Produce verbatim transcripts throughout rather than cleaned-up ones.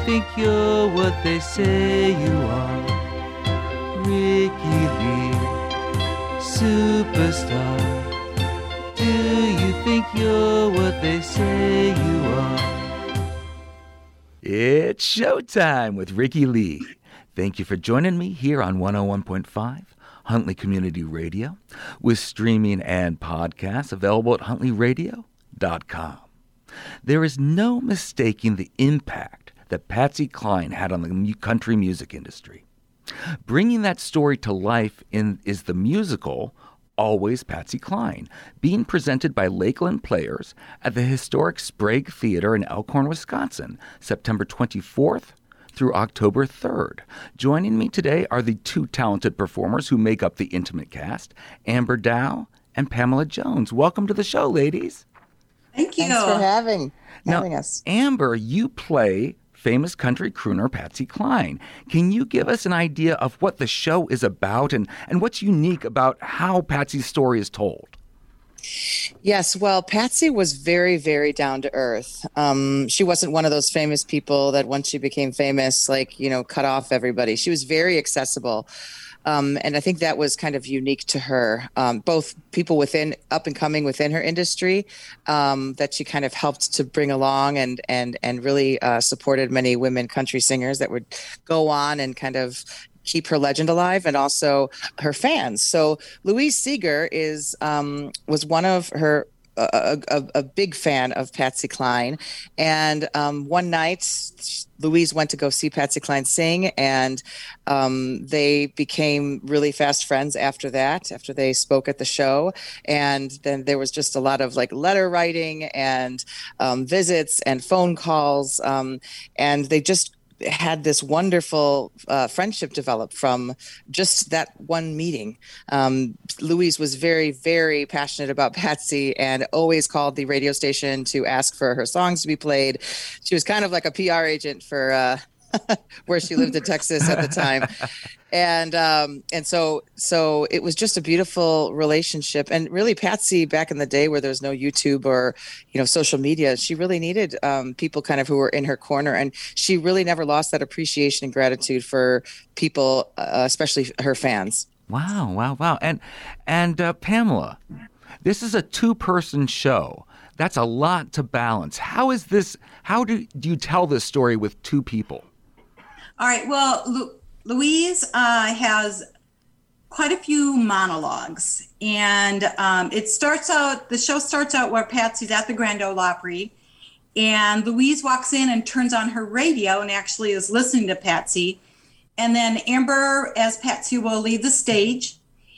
think you're what they say you are? Ricky Lee, superstar. Do you think you're what they say you are? It's showtime with Ricky Lee. Thank you for joining me here on one oh one point five Huntley Community Radio, with streaming and podcasts available at huntley radio dot com. There is no mistaking the impact that Patsy Cline had on the country music industry. Bringing that story to life in is the musical Always Patsy Cline, being presented by Lakeland Players at the historic Sprague Theater in Elkhorn, Wisconsin, September twenty-fourth through October third. Joining me today are the two talented performers who make up the intimate cast, Amber Dow and Pamela Jones. Welcome to the show, ladies. Thank you. Thanks for having, having now, us. Amber, you play famous country crooner Patsy Cline. Can you give us an idea of what the show is about and, and what's unique about how Patsy's story is told? Yes, well, Patsy was very, very down to earth. Um, she wasn't one of those famous people that once she became famous, like, you know, cut off everybody. She was very accessible. Um, and I think that was kind of unique to her, um, both people within up and coming within her industry um, that she kind of helped to bring along and and and really uh, supported many women country singers that would go on and kind of keep her legend alive, and also her fans. So Louise Seeger is um, was one of her a, a, a big fan of Patsy Cline, and um, one night Louise went to go see Patsy Cline sing, and um, they became really fast friends after that, after they spoke at the show. And then there was just a lot of like letter writing and um, visits and phone calls, um, and they just had this wonderful uh, friendship develop from just that one meeting. Um, Louise was very, very passionate about Patsy and always called the radio station to ask for her songs to be played. She was kind of like a P R agent for uh, where she lived in Texas at the time. And um, and so so it was just a beautiful relationship. And really, Patsy, back in the day where there was no YouTube or, you know, social media, she really needed um, people kind of who were in her corner. And she really never lost that appreciation and gratitude for people, uh, especially her fans. Wow, wow, wow. And, and uh, Pamela, this is a two-person show. That's a lot to balance. How is this, how do, do you tell this story with two people? All right. Well, Lu- Louise uh, has quite a few monologues, and um, it starts out, the show starts out where Patsy's at the Grand Ole Opry, and Louise walks in and turns on her radio and actually is listening to Patsy. And then Amber, as Patsy, will leave the stage,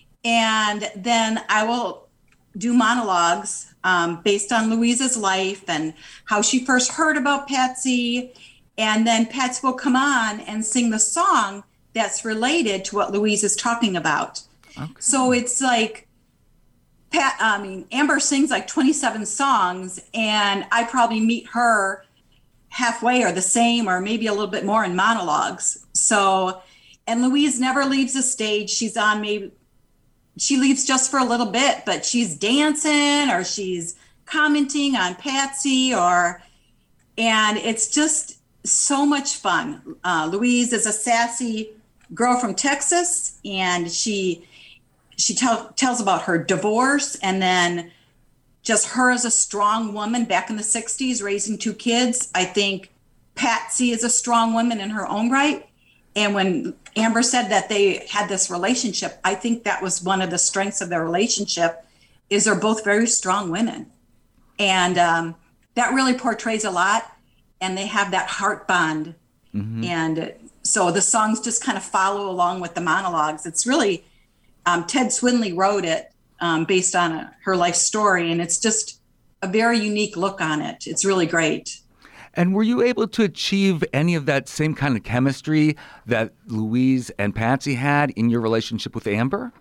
and then I will do monologues um, based on Louise's life and how she first heard about Patsy. And then Patsy will come on and sing the song that's related to what Louise is talking about. Okay. So it's like, Pat, I mean, Amber sings like twenty-seven songs, and I probably meet her halfway or the same, or maybe a little bit more in monologues. So, and Louise never leaves the stage. She's on maybe, she leaves just for a little bit, but she's dancing or she's commenting on Patsy, or, and it's just so much fun. Uh, Louise is a sassy girl from Texas, and she she tell, tells about her divorce, and then just her as a strong woman back in the sixties, raising two kids. I think Patsy is a strong woman in her own right. And when Amber said that they had this relationship, I think that was one of the strengths of their relationship, is they're both very strong women. And um, that really portrays a lot. And they have that heart bond. Mm-hmm. And so the songs just kind of follow along with the monologues. It's really, um, Ted Swinley wrote it um, based on a, her life story. And it's just a very unique look on it. It's really great. And were you able to achieve any of that same kind of chemistry that Louise and Patsy had in your relationship with Amber?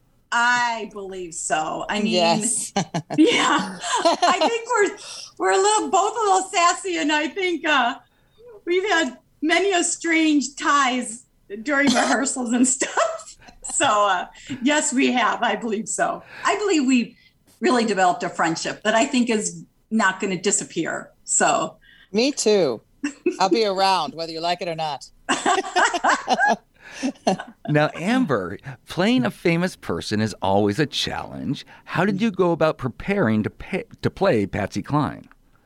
I believe so. I mean, yes. yeah, I think we're we're a little both a little sassy, and I think uh, we've had many a strange ties during rehearsals and stuff. So uh, yes, we have. I believe so. I believe we really developed a friendship that I think is not going to disappear. So me too. I'll be around, whether you like it or not. Now, Amber, playing a famous person is always a challenge. How did you go about preparing to pay, to play Patsy Cline?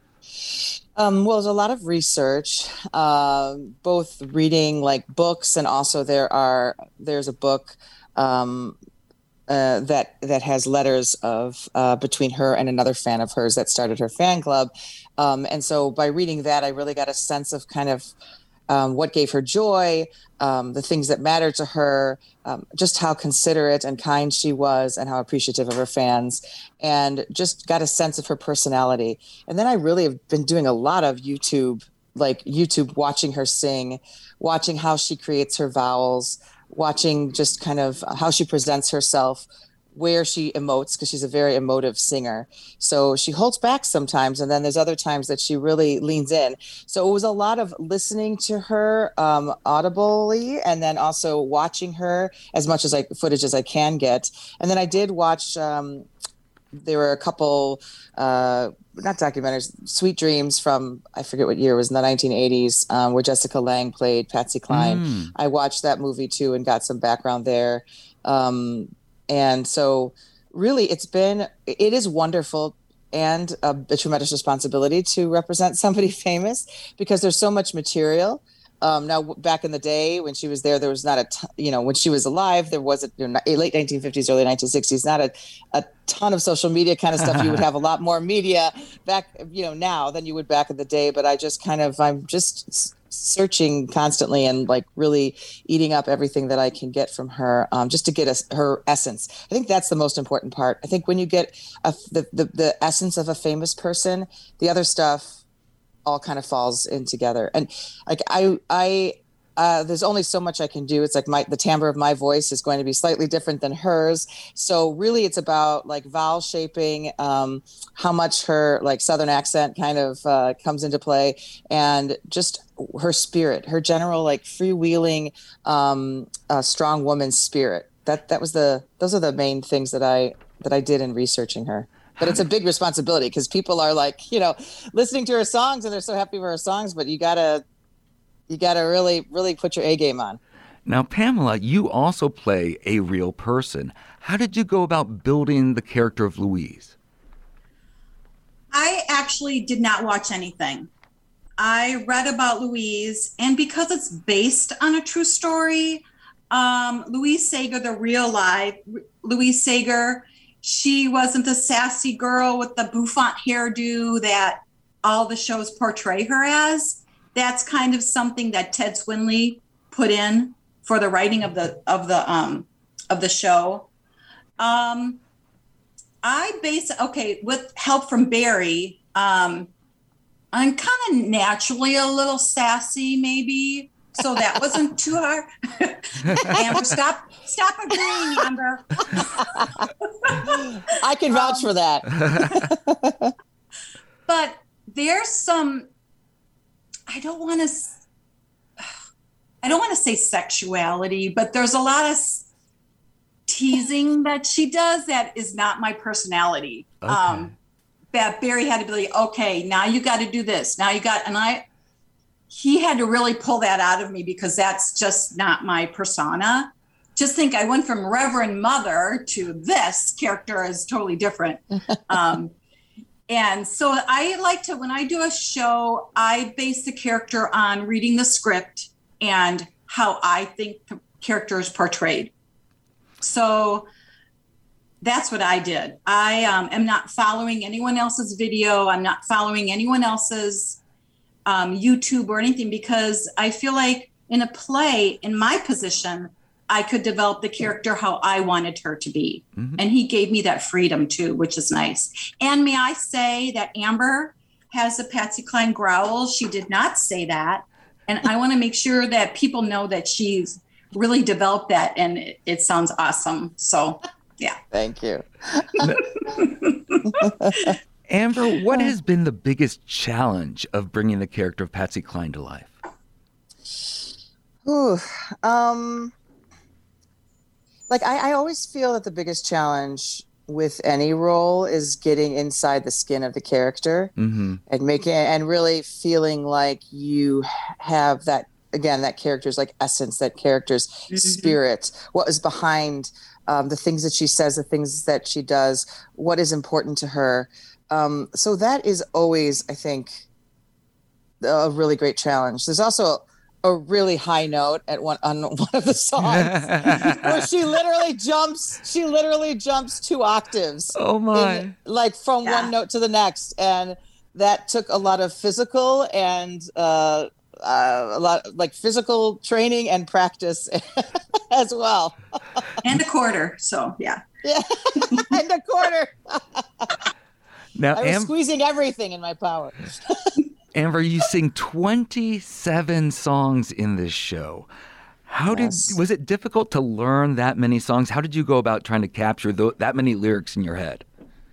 Um, well, there's a lot of research, uh, both reading like books, and also there are there's a book um, uh, that that has letters of uh, between her and another fan of hers that started her fan club, um, and so by reading that, I really got a sense of kind of um, what gave her joy, um, the things that mattered to her, um, just how considerate and kind she was, and how appreciative of her fans, and just got a sense of her personality. And then I really have been doing a lot of YouTube, like YouTube, watching her sing, watching how she creates her vowels, watching just kind of how she presents herself, where she emotes, because she's a very emotive singer. So she holds back sometimes, and then there's other times that she really leans in. So it was a lot of listening to her um, audibly, and then also watching her as much as I footage as I can get. And then I did watch. Um, there were a couple, uh, not documentaries, Sweet Dreams from, I forget what year it was, in the nineteen eighties, um, where Jessica Lange played Patsy Cline. Mm. I watched that movie too and got some background there. Um, And so really it's been, it is wonderful and a, a tremendous responsibility to represent somebody famous, because there's so much material. Um, now, back in the day when she was there, there was not a, t- you know, when she was alive, there wasn't, you know, late nineteen fifties, early nineteen sixties, not a, a ton of social media kind of stuff. You would have a lot more media back, you know, now than you would back in the day. But I just kind of, I'm just searching constantly and like really eating up everything that I can get from her, um, just to get us her essence. I think that's the most important part. I think when you get a, the, the the essence of a famous person, the other stuff all kind of falls in together. And like I I uh, there's only so much I can do. It's like my the timbre of my voice is going to be slightly different than hers. So really it's about like vowel shaping, um, how much her like Southern accent kind of uh, comes into play, and just her spirit, her general like freewheeling, um, uh, strong woman spirit. That that was the those are the main things that I that I did in researching her. But it's a big responsibility, because people are like, you know, listening to her songs and they're so happy with her songs, but you gotta you gotta really, really put your A game on. Now, Pamela, you also play a real person. How did you go about building the character of Louise? I actually did not watch anything. I read about Louise, and because it's based on a true story, um, Louise Sager, the real life Louise Sager, she wasn't the sassy girl with the bouffant hairdo that all the shows portray her as. That's kind of something that Ted Swinley put in for the writing of the of the um, of the show. Um, I base okay with help from Barry. Um, I'm kind of naturally a little sassy, maybe. So that wasn't too hard. Amber, stop, stop agreeing, Amber. I can vouch um, for that. But there's some, I don't want to, I don't want to say sexuality, but there's a lot of teasing that she does that is not my personality. Okay. Um, that Barry had to be like, okay, now you got to do this. Now you got, and I, he had to really pull that out of me, because that's just not my persona. Just think I went from Reverend Mother to this character is totally different. um, and so I like to, when I do a show, I base the character on reading the script and how I think the character is portrayed. So that's what I did. I um, am not following anyone else's video. I'm not following anyone else's um, YouTube or anything, because I feel like in a play, in my position, I could develop the character how I wanted her to be. Mm-hmm. And he gave me that freedom too, which is nice. And may I say that Amber has a Patsy Cline growl. She did not say that. And I want to make sure that people know that she's really developed that, and it, it sounds awesome. So, yeah. Thank you. Amber, what has been the biggest challenge of bringing the character of Patsy Cline to life? Ooh, um, like I, I always feel that the biggest challenge with any role is getting inside the skin of the character Mm-hmm. and making and really feeling like you have that, again, that character's like essence, that character's Mm-hmm. spirit, what is behind um, the things that she says, the things that she does, what is important to her. Um, so that is always, I think, a really great challenge. There's also a really high note at one on one of the songs where she literally jumps she literally jumps two octaves. Oh my. In, like from Yeah. one note to the next, and that took a lot of physical and uh, uh, a lot like physical training and practice as well. And a quarter. So yeah. Yeah, and a quarter. Now, I was Am- squeezing everything in my power. Amber, you sing twenty-seven songs in this show. How Yes. did was it difficult to learn that many songs? How did you go about trying to capture th- that many lyrics in your head?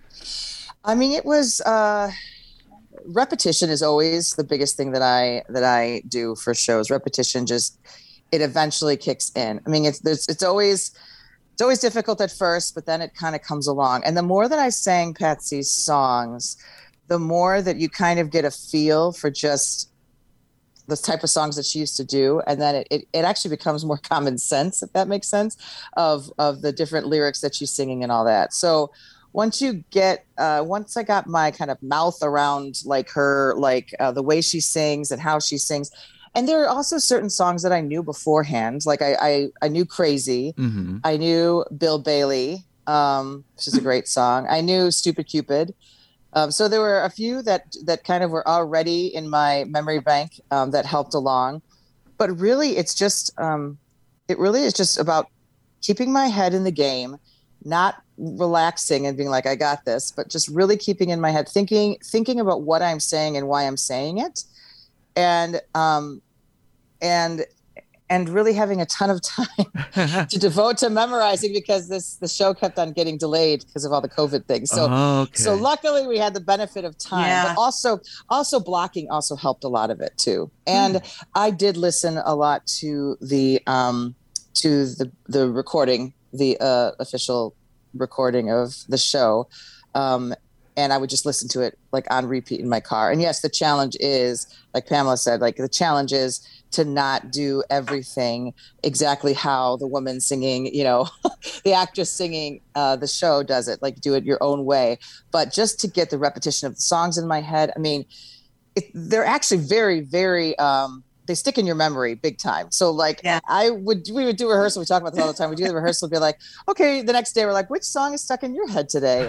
I mean, it was uh, repetition is always the biggest thing that I that I do for shows. Repetition just it eventually kicks in. I mean, it's there's, it's always it's always difficult at first, but then it kind of comes along. And the more that I sang Patsy's songs, the more that you kind of get a feel for just the type of songs that she used to do. And then it, it, it actually becomes more common sense, if that makes sense, of, of the different lyrics that she's singing and all that. So once you get, uh, once I got my kind of mouth around like her, like uh, the way she sings and how she sings. And there are also certain songs that I knew beforehand. Like I, I, I knew Crazy. Mm-hmm. I knew Bill Bailey, um, which is a great song. I knew Stupid Cupid. Um, so there were a few that that kind of were already in my memory bank um, that helped along. But really, it's just um, it really is just about keeping my head in the game, not relaxing and being like, I got this, but just really keeping in my head, thinking thinking about what I'm saying and why I'm saying it, and um, and and really having a ton of time to devote to memorizing, because this the show kept on getting delayed because of all the COVID things. So Okay. so luckily we had the benefit of time, Yeah. but also also blocking also helped a lot of it too. And Hmm. I did listen a lot to the um to the the recording, the uh, official recording of the show. Um, and I would just listen to it like on repeat in my car. And yes, the challenge is, like Pamela said, like the challenge is to not do everything exactly how the woman singing, you know, the actress singing uh, the show does it, like do it your own way. But just to get the repetition of the songs in my head, I mean, it, they're actually very, very, um, they stick in your memory big time. So like Yeah. I would, we would do rehearsal. We talk about this all the time. We do the rehearsal, be like, okay, the next day we're like, which song is stuck in your head today?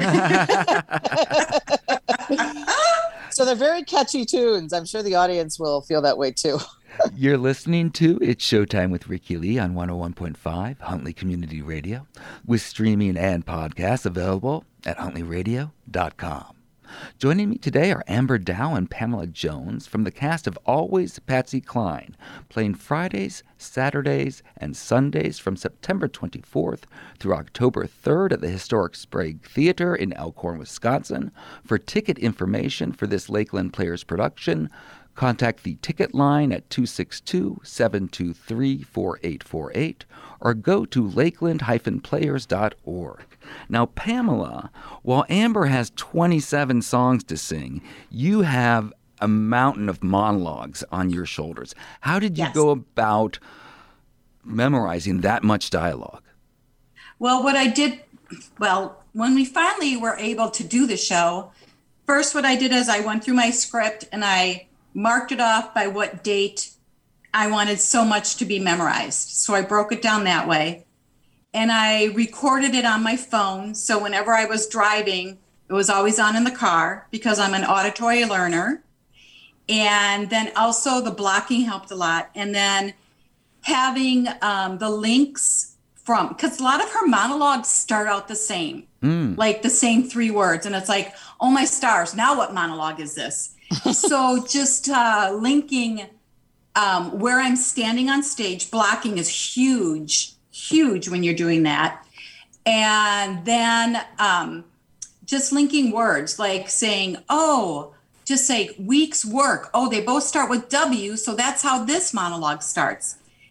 So they're very catchy tunes. I'm sure the audience will feel that way too. You're listening to It's Showtime with Ricky Lee on one oh one point five Huntley Community Radio, with streaming and podcasts available at huntley radio dot com. Joining me today are Amber Dow and Pamela Jones from the cast of Always Patsy Cline, playing Fridays, Saturdays, and Sundays from September twenty-fourth through October third at the historic Sprague Theater in Elkhorn, Wisconsin. For ticket information for this Lakeland Players production, contact the ticket line at two six two, seven two three, four eight four eight or go to lakeland dash players dot org. Now, Pamela, while Amber has twenty-seven songs to sing, you have a mountain of monologues on your shoulders. How did you Yes. go about memorizing that much dialogue? Well, what I did, well, when we finally were able to do the show, first what I did is I went through my script and I marked it off by what date I wanted so much to be memorized. So I broke it down that way. And I recorded it on my phone. So whenever I was driving, it was always on in the car because I'm an auditory learner. And then also the blocking helped a lot. And then having um, the links from, because a lot of her monologues start out the same, Mm. like the same three words. And it's like, oh my stars, now what monologue is this? So just uh, linking um, where I'm standing on stage, blocking is huge, huge when you're doing that. And then um, just linking words, like saying, oh, just say week's work. Oh, they both start with W, so that's how this monologue starts.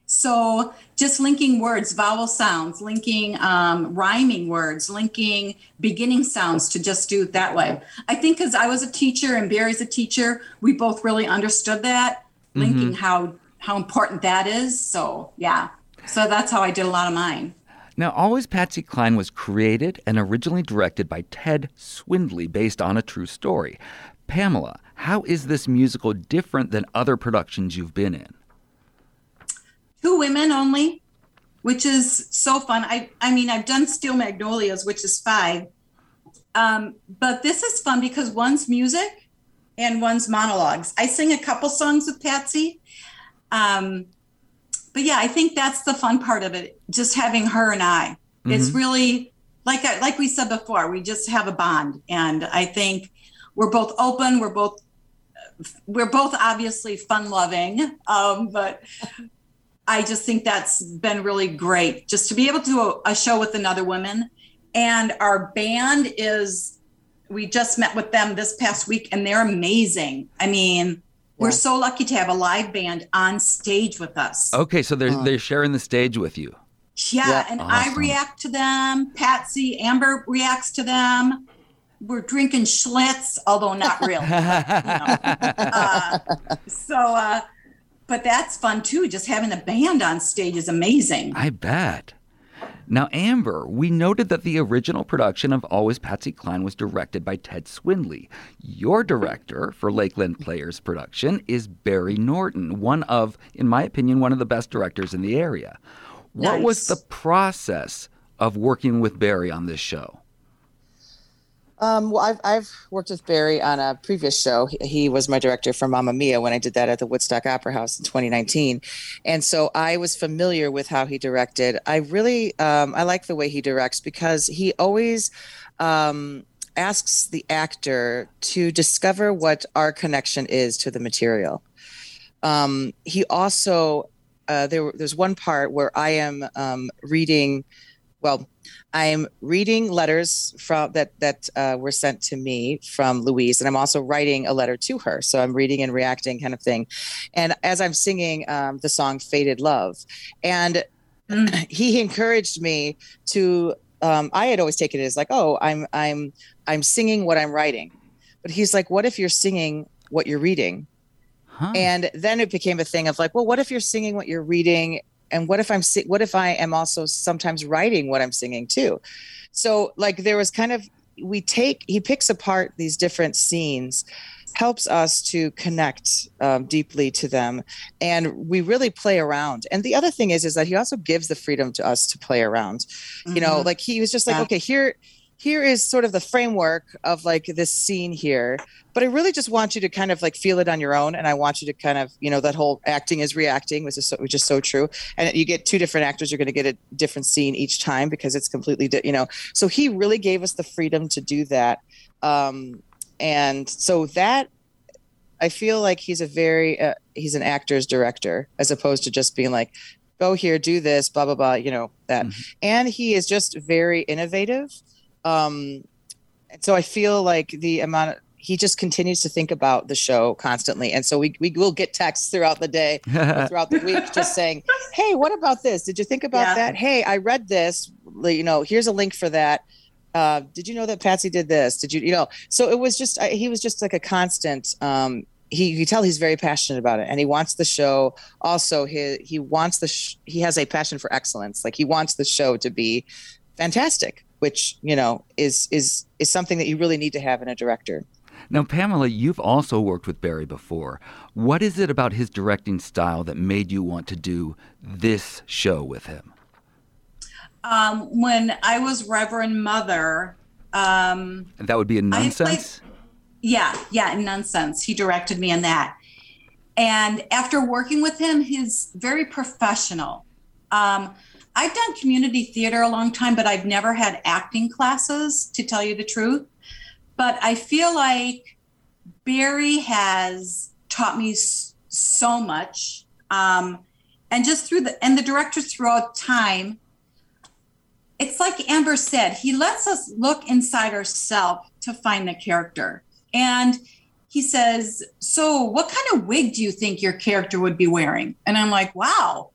So just linking words, vowel sounds, linking um, rhyming words, linking beginning sounds to just do it that way. I think because I was a teacher and Barry's a teacher, we both really understood that, linking mm-hmm. how how important that is. So yeah, so that's how I did a lot of mine. Now, Always Patsy Cline was created and originally directed by Ted Swindley based on a true story. Pamela, how is this musical different than other productions you've been in? Two women only, which is so fun. I I mean, I've done Steel Magnolias, which is five. Um, but this is fun because one's music and one's monologues. I sing a couple songs with Patsy. Um, but yeah, I think that's the fun part of it. Just having her and I. Mm-hmm. It's really, like I, like we said before, we just have a bond. And I think we're both open. We're both, we're both obviously fun loving. Um, but I just think that's been really great just to be able to do a, a show with another woman. And our band is, we just met with them this past week and they're amazing. I mean, yeah. We're so lucky to have a live band on stage with us. Okay, so they're, uh, they're sharing the stage with you. Yeah, yeah. And awesome. I react to them. Patsy, Amber reacts to them. We're drinking Schlitz, although not really. But, you know. uh, so, uh, but that's fun too. Just having a band on stage is amazing. I bet. Now, Amber, we noted that the original production of Always Patsy Cline was directed by Ted Swindley. Your director for Lakeland Players production is Barry Norton, one of, in my opinion, one of the best directors in the area. What Nice. was the process of working with Barry on this show? Um, well, I've I've worked with Barry on a previous show. He, he was my director for Mamma Mia when I did that at the Woodstock Opera House in twenty nineteen, and so I was familiar with how he directed. I really um, I like the way he directs because he always um, asks the actor to discover what our connection is to the material. Um, he also uh, there there's one part where I am um, reading. Well, I'm reading letters from that that uh, were sent to me from Louise, and I'm also writing a letter to her. So I'm reading and reacting, kind of thing. And as I'm singing um, the song "Faded Love," and mm. he encouraged me to. Um, I had always taken it as like, oh, I'm I'm I'm singing what I'm writing, but he's like, what if you're singing what you're reading? Huh. And then it became a thing of like, well, what if you're singing what you're reading? And what if I'm, what if I am also sometimes writing what I'm singing too? So like there was kind of, we take, he picks apart these different scenes, helps us to connect um, deeply to them. And we really play around. And the other thing is, is that he also gives the freedom to us to play around, mm-hmm. you know, like he was just like, yeah. okay, here, here is sort of the framework of like this scene here, but I really just want you to kind of like feel it on your own. And I want you to kind of, you know, that whole acting is reacting, which is so, which is so true. And you get two different actors, you're going to get a different scene each time because it's completely, di- you know, so he really gave us the freedom to do that. Um, and so that, I feel like he's a very, uh, he's an actor's director as opposed to just being like, go here, do this, blah, blah, blah, you know, that. Mm-hmm. And he is just very innovative. Um, so I feel like the amount of, he just continues to think about the show constantly. And so we, we will get texts throughout the day, or throughout the week, just saying, hey, what about this? Did you think about yeah. that? Hey, I read this, you know, here's a link for that. Uh, did you know that Patsy did this? Did you, you know, so it was just, he was just like a constant, um, he, you tell he's very passionate about it and he wants the show. Also, he, he wants the, sh- he has a passion for excellence. Like he wants the show to be fantastic, which, you know, is, is, is something that you really need to have in a director. Now, Pamela, you've also worked with Barry before. What is it about his directing style that made you want to do this show with him? Um, when I was Reverend Mother. Um, and that would be in Nonsense? Played, yeah, yeah, in Nonsense. He directed me in that. And after working with him, he's very professional. Um, I've done community theater a long time, but I've never had acting classes, to tell you the truth. But I feel like Barry has taught me so much. Um, and just through the, and the directors throughout time, it's like Amber said, he lets us look inside ourselves to find the character. And he says, so what kind of wig do you think your character would be wearing? And I'm like, wow,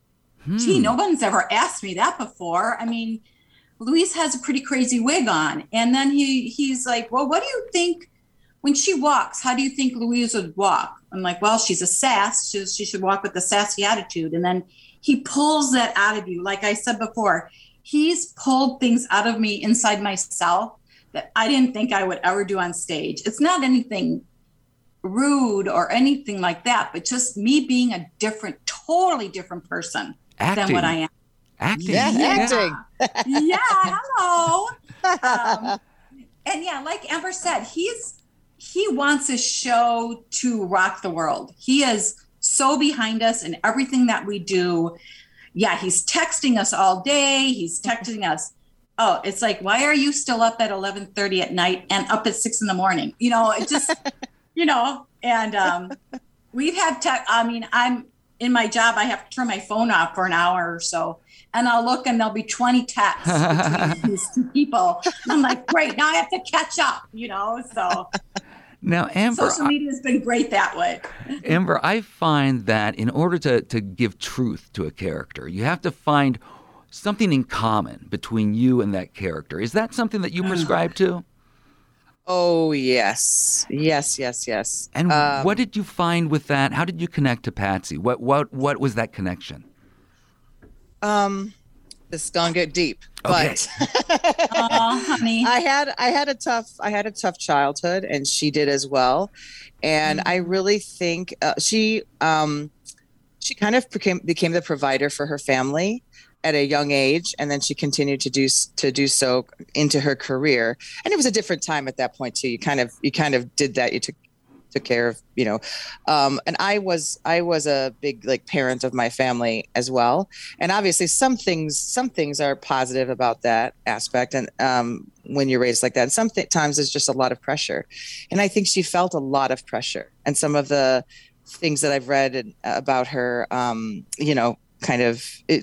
hmm. gee, no one's ever asked me that before. I mean, Louise has a pretty crazy wig on. And then he he's like, well, what do you think when she walks? How do you think Louise would walk? I'm like, well, she's a sass. She, she should walk with a sassy attitude. And then he pulls that out of you. Like I said before, he's pulled things out of me inside myself that I didn't think I would ever do on stage. It's not anything rude or anything like that, but just me being a different, totally different person acting. than what I am. Acting. Yeah, yeah. acting. Yeah, hello. Um, and yeah, like Amber said, he's he wants his show to rock the world. He is so behind us in everything that we do. Yeah, he's texting us all day. He's texting us. Oh, it's like, why are you still up at eleven thirty at night and up at six in the morning? You know, it just, you know, and um, we've had tech. I mean, I'm in my job. I have to turn my phone off for an hour or so. And I'll look and there'll be twenty texts between these two people. And I'm like, great, now I have to catch up, you know? So now, Amber, social media has been great that way. Amber, I find that in order to, to give truth to a character, you have to find something in common between you and that character. Is that something that you prescribe to? Oh, yes. Yes, yes, yes. And um, what did you find with that? How did you connect to Patsy? What what what was that connection? Um, this is gonna get deep, Okay. but Oh, honey. I had I had a tough I had a tough childhood, and she did as well. And Mm-hmm. I really think uh, she um, she kind of became became the provider for her family at a young age, and then she continued to do to do so into her career. And it was a different time at that point too. You kind of you kind of did that. You took took care of, you know, um, and I was I was a big like parent of my family as well. And obviously, some things some things are positive about that aspect. And um, when you're raised like that, and some th- times there's just a lot of pressure. And I think she felt a lot of pressure. And some of the things that I've read and, uh, about her, um, you know, kind of it,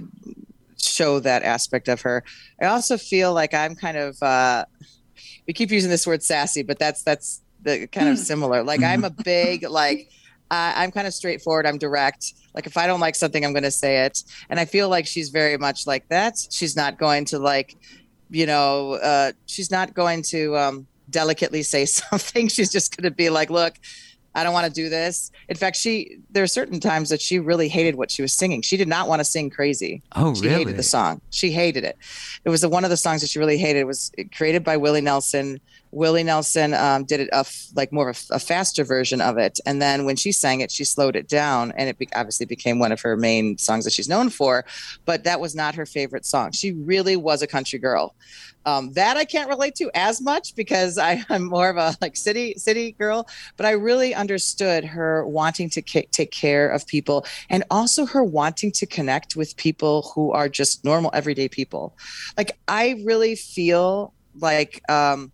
show that aspect of her. I also feel like I'm kind of uh, we keep using this word sassy, but that's that's the kind of similar. Like I'm a big like uh, I'm kind of straightforward. I'm direct. Like if I don't like something, I'm going to say it. And I feel like she's very much like that. She's not going to like, you know, uh, she's not going to um, delicately say something. She's just going to be like, look, I don't want to do this. In fact, she there are certain times that she really hated what she was singing. She did not want to sing Crazy. Oh, she really? hated the song. She hated it. It was the, one of the songs that she really hated. It was created by Willie Nelson. Willie Nelson um, did it a f- like more of a, a faster version of it. And then when she sang it, she slowed it down, and it be- obviously became one of her main songs that she's known for. But that was not her favorite song. She really was a country girl. Um, that I can't relate to as much because I, I'm more of a like city city girl. But I really understood her wanting to ca- take care of people, and also her wanting to connect with people who are just normal everyday people. Like I really feel like um,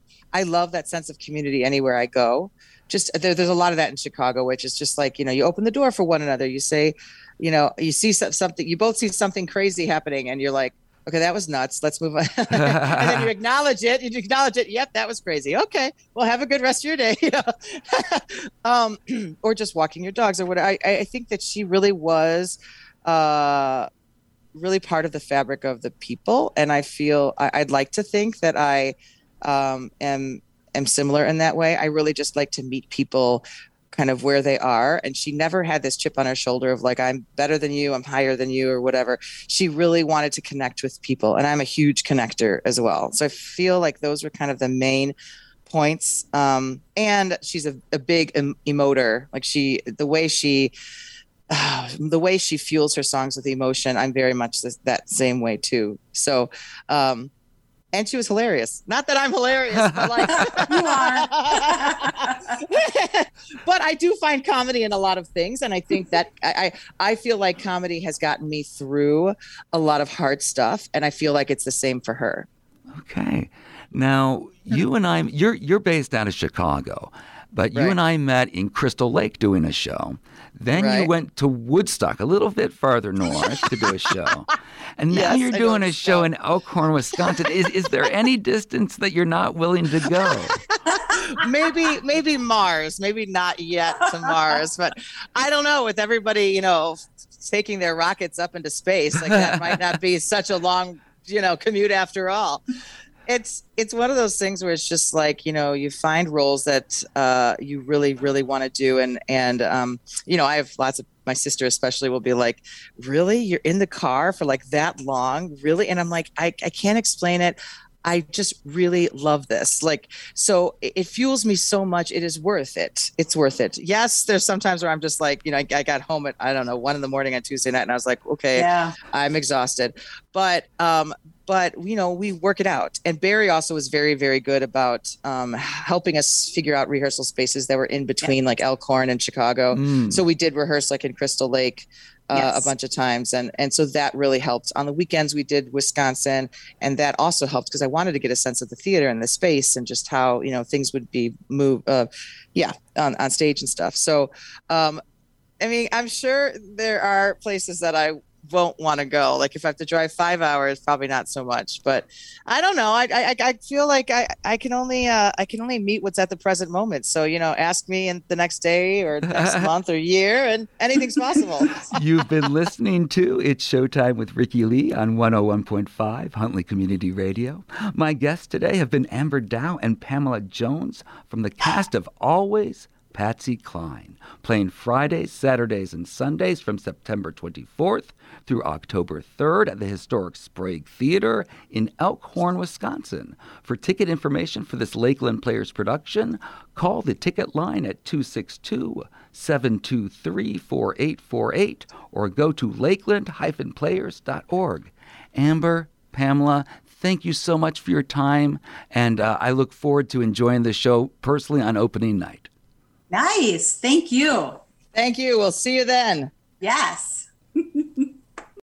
I love that sense of community anywhere I go. Just there, there's a lot of that in Chicago, which is just like, you know, you open the door for one another. You say, you know, you see something, you both see something crazy happening, and you're like, okay, that was nuts. Let's move on. And then you acknowledge it. You acknowledge it. Yep, that was crazy. Okay, well, have a good rest of your day. You know? um, or just walking your dogs or whatever. I, I think that she really was uh, really part of the fabric of the people. And I feel I, I'd like to think that I um, am am similar in that way. I really just like to meet people kind of where they are. And she never had this chip on her shoulder of like, I'm better than you, I'm higher than you, or whatever. She really wanted to connect with people. And I'm a huge connector as well. So I feel like those were kind of the main points. Um, and she's a, a big em- emoter. Like she, the way she, uh, the way she fuels her songs with emotion, I'm very much this, that same way too. So, um, and she was hilarious. Not that I'm hilarious, but like You are. But I do find comedy in a lot of things, and I think that I, I I feel like comedy has gotten me through a lot of hard stuff, and I feel like it's the same for her. Okay. Now, you and I, you're you're based out of Chicago, but you Right. and I met in Crystal Lake doing a show. Then you Right. went to Woodstock, a little bit farther north, to do a show. And now Yes, you're I doing know a show in Woodstock. Elkhorn, Wisconsin. Is is there any distance that you're not willing to go? maybe maybe Mars, maybe not yet to Mars, but I don't know. With everybody, you know, taking their rockets up into space. Like that might not be such a long, you know, commute after all. It's it's one of those things where it's just like, you know, you find roles that uh, you really, really want to do. And, and um, you know, I have lots of, my sister especially will be like, really? You're in the car for like that long? Really? And I'm like, I, I can't explain it. I just really love this. Like, so it, it fuels me so much. It is worth it. It's worth it. Yes, there's sometimes where I'm just like, you know, I, I got home at, I don't know, one in the morning on Tuesday night and I was like, okay, yeah. I'm exhausted. But, um, but, you know, we work it out. And Barry also was very, very good about um, helping us figure out rehearsal spaces that were in between yeah. like Elkhorn and Chicago. Mm. So we did rehearse like in Crystal Lake uh, yes. a bunch of times. And, and so that really helped. On the weekends, we did Wisconsin. And that also helped because I wanted to get a sense of the theater and the space and just how, you know, things would be moved. Uh, yeah, on, on stage and stuff. So, um, I mean, I'm sure there are places that I won't want to go. Like if I have to drive five hours, probably not so much, but I don't know. I I, I feel like I, I can only uh, I can only meet what's at the present moment. So, you know, ask me in the next day or next month or year and anything's possible. You've been listening to It's Showtime with Ricki Lee on one oh one point five Huntley Community Radio. My guests today have been Amber Dow and Pamela Jones from the cast of Always Patsy Cline, playing Fridays, Saturdays, and Sundays from September twenty-fourth through October third at the historic Sprague Theater in Elkhorn, Wisconsin. For ticket information for this Lakeland Players production, call the ticket line at two six two, seven two three, four eight four eight or go to lakeland dash players dot org. Amber, Pamela, thank you so much for your time, and uh, I look forward to enjoying the show personally on opening night. Nice. Thank you. Thank you. We'll see you then. Yes.